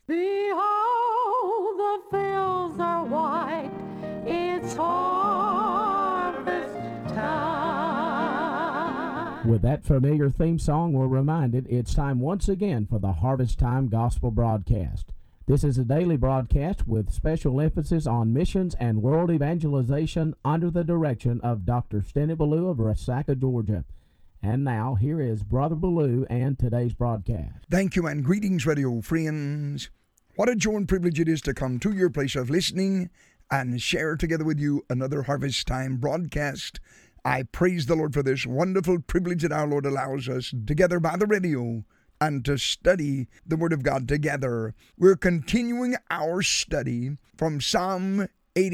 Behold, the fields are white, it's harvest time. With that familiar theme song, we're reminded it's time once again for the Harvest Time Gospel Broadcast. This is a daily broadcast with special emphasis on missions and world evangelization under the direction of Dr. Steny Ballou of Resaca, Georgia. And now, here is Brother Ballou and today's broadcast. Thank you and greetings, radio friends. What a joy and privilege it is to come to your place of listening and share together with you another Harvest Time broadcast. I praise the Lord for this wonderful privilege that our Lord allows us together by the radio and to study the Word of God together. We're continuing our study from Psalm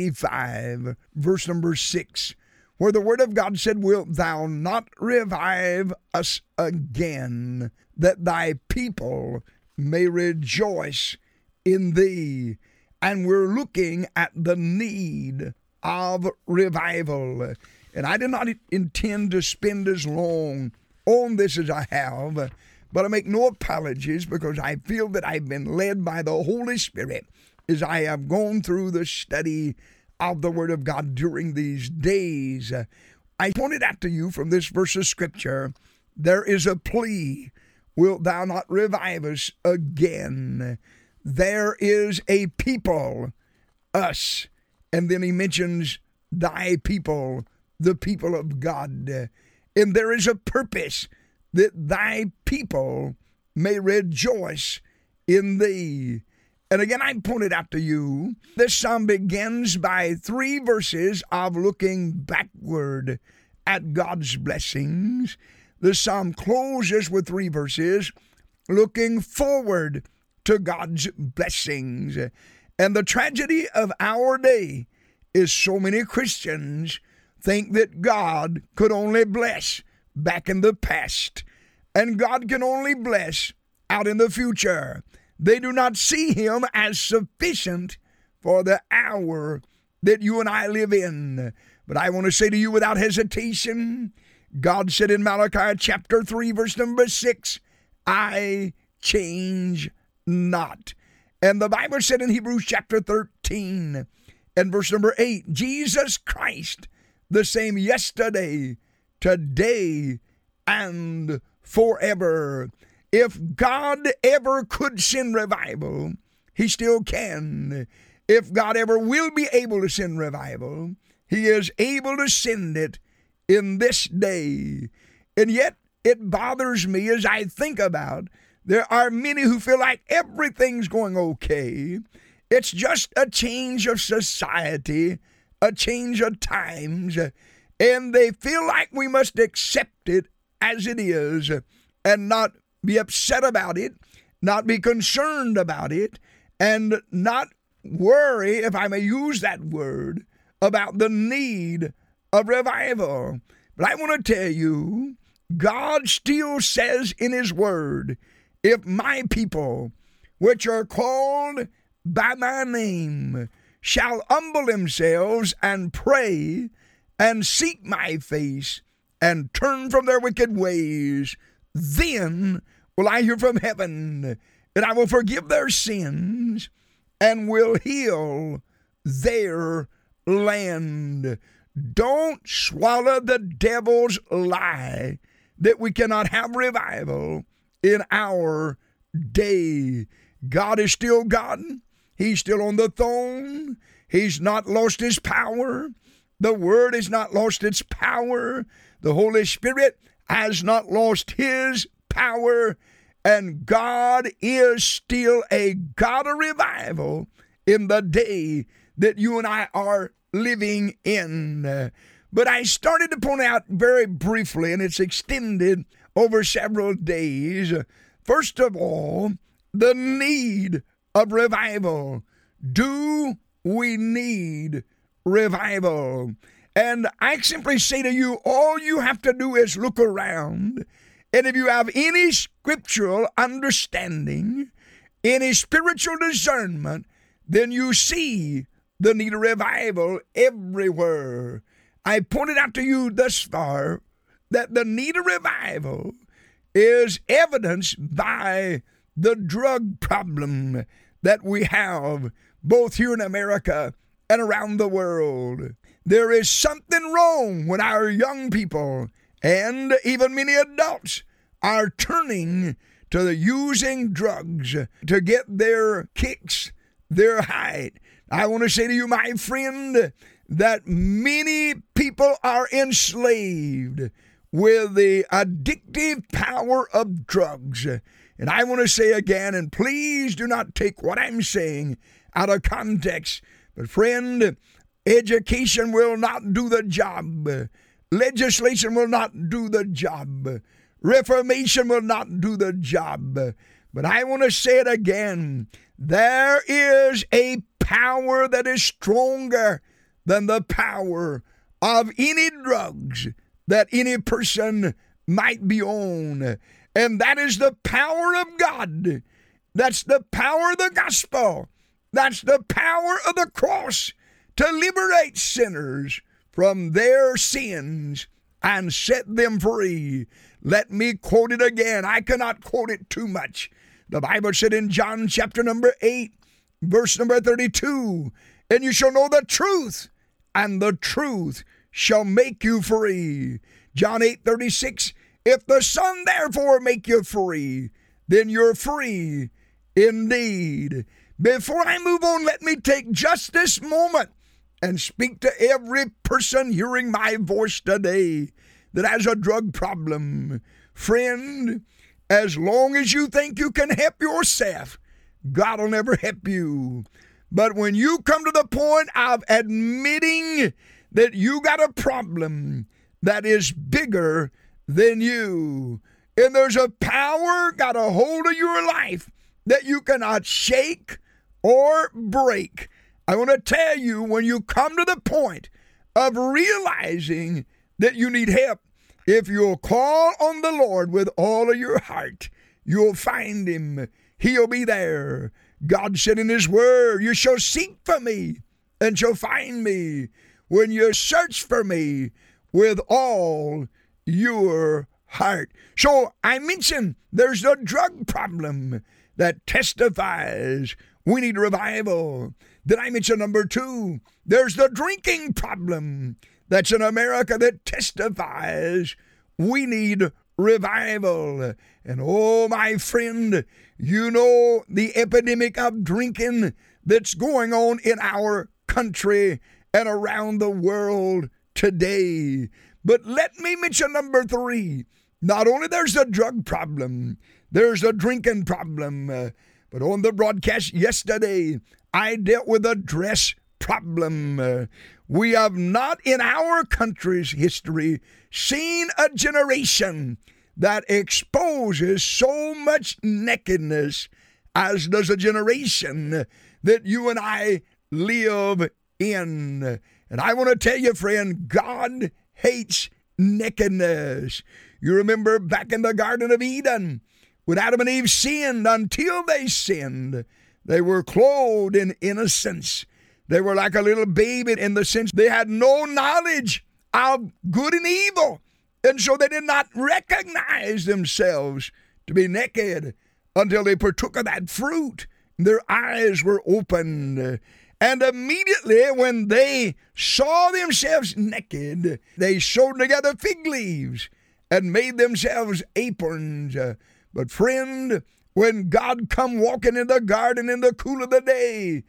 85, verse number 6. Where the Word of God said, wilt thou not revive us again, that thy people may rejoice in thee? And we're looking at the need of revival. And I did not intend to spend as long on this as I have, but I make no apologies because I feel that I've been led by the Holy Spirit as I have gone through the study of the Word of God during these days. I pointed out to you from this verse of Scripture, there is a plea, wilt thou not revive us again? There is a people, us, and then he mentions thy people, the people of God. And there is a purpose that thy people may rejoice in thee. And again, I pointed out to you, this psalm begins by 3 verses of looking backward at God's blessings. The psalm closes with 3 verses looking forward to God's blessings. And the tragedy of our day is so many Christians think that God could only bless back in the past, and God can only bless out in the future. They do not see him as sufficient for the hour that you and I live in. But I want to say to you without hesitation, God said in Malachi chapter 3, verse number 6, I change not. And the Bible said in Hebrews chapter 13 and verse number 8, Jesus Christ, the same yesterday, today, and forever. If God ever could send revival, he still can. If God ever will be able to send revival, he is able to send it in this day. And yet it bothers me as I think about there are many who feel like everything's going okay. It's just a change of society, a change of times, and they feel like we must accept it as it is and not be upset about it, not be concerned about it, and not worry, if I may use that word, about the need of revival. But I want to tell you, God still says in his word, if my people, which are called by my name, shall humble themselves and pray and seek my face and turn from their wicked ways, then will I hear from heaven, and I will forgive their sins and will heal their land. Don't swallow the devil's lie that we cannot have revival in our day. God is still God. He's still on the throne. He's not lost his power. The Word has not lost its power. The Holy Spirit has not lost his power. And God is still a God of revival in the day that you and I are living in. But I started to point out very briefly, and it's extended over several days, first of all, the need of revival. Do we need revival? And I simply say to you, all you have to do is look around, and if you have any scriptural understanding, any spiritual discernment, then you see the need of revival everywhere. I pointed out to you thus far that the need of revival is evidenced by the drug problem that we have both here in America and around the world. There is something wrong when our young people and even many adults are turning to the using drugs to get their kicks, their high. I want to say to you, my friend, that many people are enslaved with the addictive power of drugs. And I want to say again, and please do not take what I'm saying out of context, but friend, education will not do the job. Legislation will not do the job. Reformation will not do the job. But I want to say it again. There is a power that is stronger than the power of any drugs that any person might be on. And that is the power of God. That's the power of the gospel. That's the power of the cross to liberate sinners from their sins and set them free. Let me quote it again. I cannot quote it too much. The Bible said in John chapter number 8, verse number 32, and you shall know the truth, and the truth shall make you free. John 8:36, if the Son therefore make you free, then you're free indeed. Before I move on, let me take just this moment and speak to every person hearing my voice today that has a drug problem. Friend, as long as you think you can help yourself, God will never help you. But when you come to the point of admitting that you got a problem that is bigger than you, and there's a power got a hold of your life that you cannot shake or break, I want to tell you, when you come to the point of realizing that you need help, if you'll call on the Lord with all of your heart, you'll find him. He'll be there. God said in his word, you shall seek for me and shall find me when you search for me with all your heart. So I mentioned there's a drug problem that testifies we need revival. Did I mention number 2? There's the drinking problem that's in America that testifies we need revival. And oh, my friend, you know the epidemic of drinking that's going on in our country and around the world today. But let me mention number 3. Not only there's a drug problem, there's a drinking problem, but on the broadcast yesterday, I dealt with a dress problem. We have not in our country's history seen a generation that exposes so much nakedness as does a generation that you and I live in. And I want to tell you, friend, God hates nakedness. You remember back in the Garden of Eden, when Adam and Eve sinned, until they sinned, they were clothed in innocence. They were like a little baby in the sense they had no knowledge of good and evil. And so they did not recognize themselves to be naked until they partook of that fruit. Their eyes were opened. And immediately when they saw themselves naked, they sewed together fig leaves and made themselves aprons. But friend, when God come walking in the garden in the cool of the day,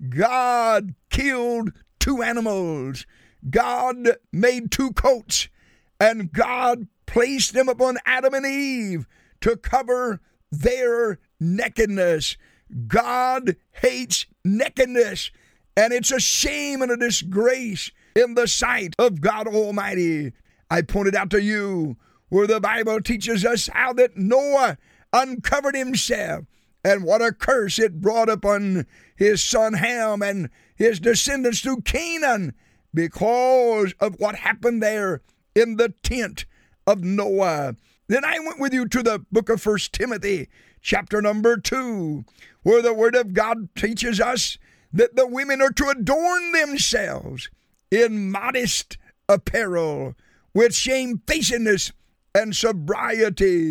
God killed 2 animals. God made 2 coats, and God placed them upon Adam and Eve to cover their nakedness. God hates nakedness, and it's a shame and a disgrace in the sight of God Almighty. I pointed out to you where the Bible teaches us how that Noah uncovered himself, and what a curse it brought upon his son Ham and his descendants through Canaan because of what happened there in the tent of Noah. Then I went with you to the book of 1 Timothy, chapter number 2, where the Word of God teaches us that the women are to adorn themselves in modest apparel with shamefacedness and sobriety.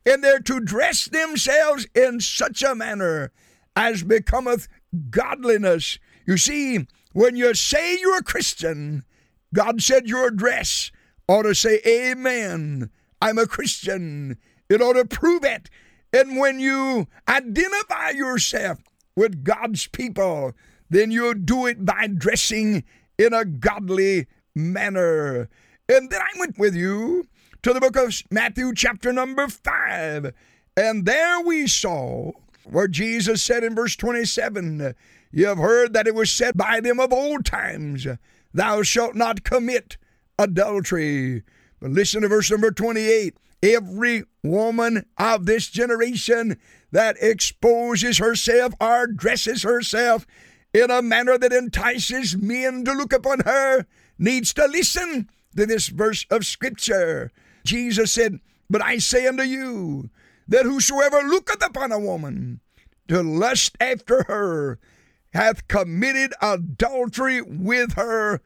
and they're to dress themselves in such a manner as becometh godliness. You see, when you say you're a Christian, God said your dress ought to say, amen, I'm a Christian. It ought to prove it. And when you identify yourself with God's people, then you'll do it by dressing in a godly manner. And then I went with you to the book of Matthew chapter number 5. And there we saw where Jesus said in verse 27, you have heard that it was said by them of old times, thou shalt not commit adultery. But listen to verse number 28. Every woman of this generation that exposes herself or dresses herself in a manner that entices men to look upon her needs to listen to this verse of Scripture. Jesus said, but I say unto you, that whosoever looketh upon a woman to lust after her hath committed adultery with her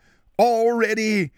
already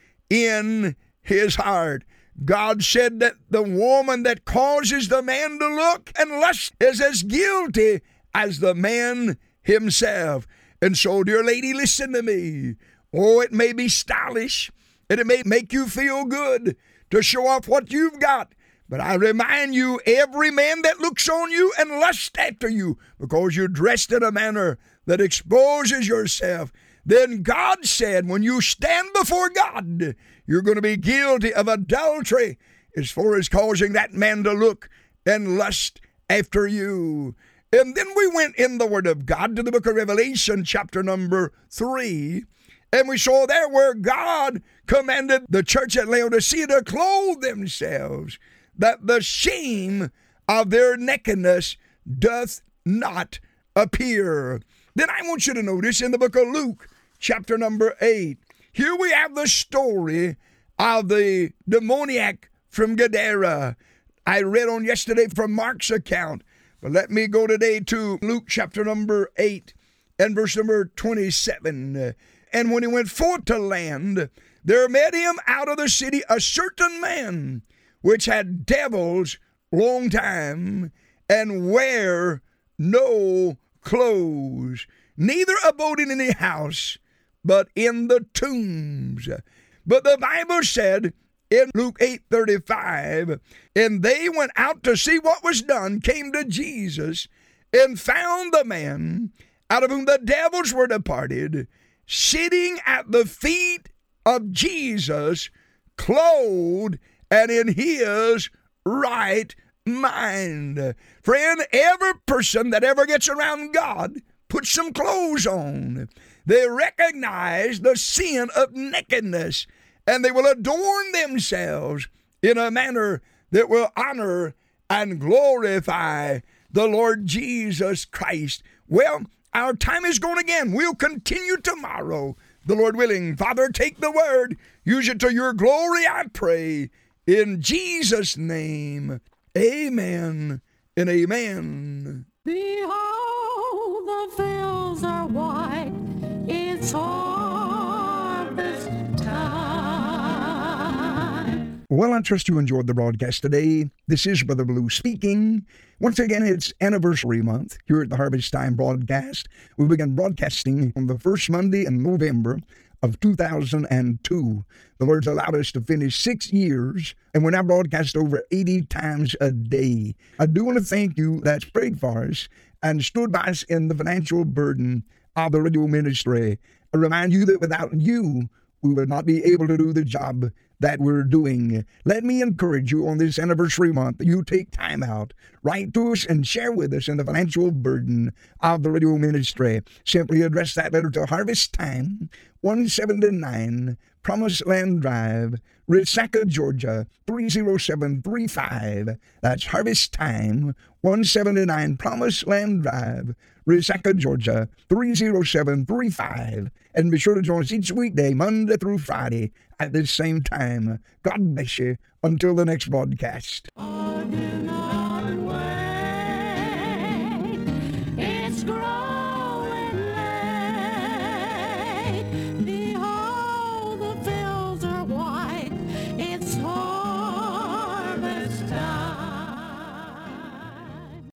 in his heart. God said that the woman that causes the man to look and lust is as guilty as the man himself. And so, dear lady, listen to me. Oh, it may be stylish, and it may make you feel good to show off what you've got. But I remind you, every man that looks on you and lusts after you because you're dressed in a manner that exposes yourself, then God said when you stand before God, you're going to be guilty of adultery as far as causing that man to look and lust after you. And then we went in the Word of God to the book of Revelation, chapter number 3, and we saw there where God commanded the church at Laodicea to clothe themselves, that the shame of their nakedness doth not appear. Then I want you to notice in the book of Luke, chapter number 8, here we have the story of the demoniac from Gadara. I read on yesterday from Mark's account, but let me go today to Luke chapter number 8 and verse number 27. And when he went forth to land, there met him out of the city a certain man, which had devils long time, and wear no clothes, neither abode in any house, but in the tombs. But the Bible said in Luke 8:35, and they went out to see what was done, came to Jesus, and found the man out of whom the devils were departed, sitting at the feet of Jesus, clothed and in his right mind. Friend, every person that ever gets around God puts some clothes on. They recognize the sin of nakedness, and they will adorn themselves in a manner that will honor and glorify the Lord Jesus Christ. Well, our time is gone again. We'll continue tomorrow, the Lord willing. Father, take the word. Use it to your glory, I pray. In Jesus' name, amen and amen. Behold, the fields are white. It's harvest time. Well, I trust you enjoyed the broadcast today. This is Brother Blue speaking. Once again, it's anniversary month here at the Harvest Time broadcast. We began broadcasting on the first Monday in November of 2002. The Lord's allowed us to finish 6 years, and we're now broadcast over 80 times a day. I do want to thank you that's prayed for us and stood by us in the financial burden of the radio ministry. I remind you that without you, we would not be able to do the job that we're doing. Let me encourage you on this anniversary month that you take time out, write to us and share with us in the financial burden of the radio ministry. Simply address that letter to Harvest Time, 179 Promised Land Drive, Resaca, Georgia, 30735. That's Harvest Time, 179 Promised Land Drive, Resaca, Georgia, 30735. And be sure to join us each weekday, Monday through Friday, at this same time. God bless you. Until the next broadcast. On and on and wait. It's growing.